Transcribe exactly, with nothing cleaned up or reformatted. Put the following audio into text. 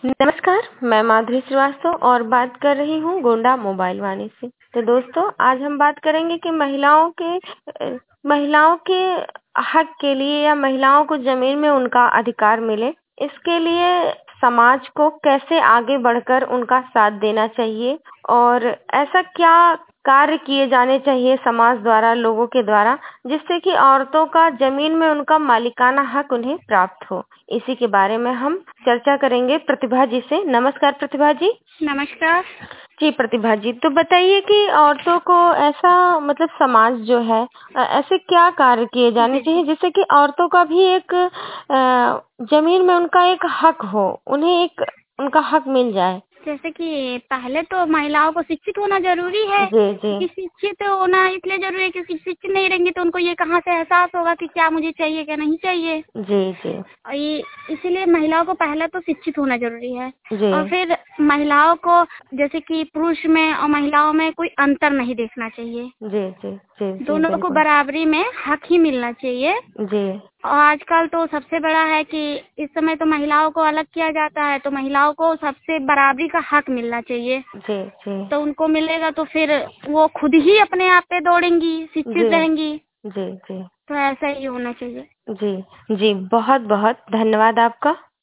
नमस्कार, मैं माधुरी श्रीवास्तव और बात कर रही हूँ गोंडा मोबाइल वाणी से। तो दोस्तों, आज हम बात करेंगे कि महिलाओं के अ, महिलाओं के हक के लिए या महिलाओं को जमीन में उनका अधिकार मिले, इसके लिए समाज को कैसे आगे बढ़कर उनका साथ देना चाहिए और ऐसा क्या कार्य किए जाने चाहिए समाज द्वारा, लोगों के द्वारा, जिससे कि औरतों का जमीन में उनका मालिकाना हक उन्हें प्राप्त हो। इसी के बारे में हम चर्चा करेंगे प्रतिभा जी से। नमस्कार प्रतिभा जी। नमस्कार जी प्रतिभा जी, तो बताइए कि औरतों को ऐसा मतलब समाज जो है अ, ऐसे क्या कार्य किए जाने जी जी चाहिए जिससे कि औरतों का भी एक अ, जमीन में उनका एक हक हो, उन्हें एक उनका हक मिल जाए। जैसे कि पहले तो महिलाओं को शिक्षित होना जरूरी है, जी जी क्योंकि शिक्षित होना इसलिए जरूरी है क्योंकि शिक्षित नहीं रहेंगे तो उनको ये कहाँ से एहसास होगा कि क्या मुझे चाहिए क्या नहीं चाहिए। जी जी और ये इसीलिए महिलाओं को पहले तो शिक्षित होना जरूरी है। जी और फिर महिलाओं को जैसे कि पुरुष में और महिलाओं में कोई अंतर नहीं देखना चाहिए, जी जी जी जी दोनों को बिल्कुल। बराबरी में हक ही मिलना चाहिए। जी और आजकल तो सबसे बड़ा है कि इस समय तो महिलाओं को अलग किया जाता है, तो महिलाओं को सबसे बराबरी का हक मिलना चाहिए। जी जी तो उनको मिलेगा तो फिर वो खुद ही अपने आप पे दौड़ेंगी, शिक्षित जी रहेंगी। जी जी तो ऐसा ही होना चाहिए। जी जी बहुत बहुत धन्यवाद आपका।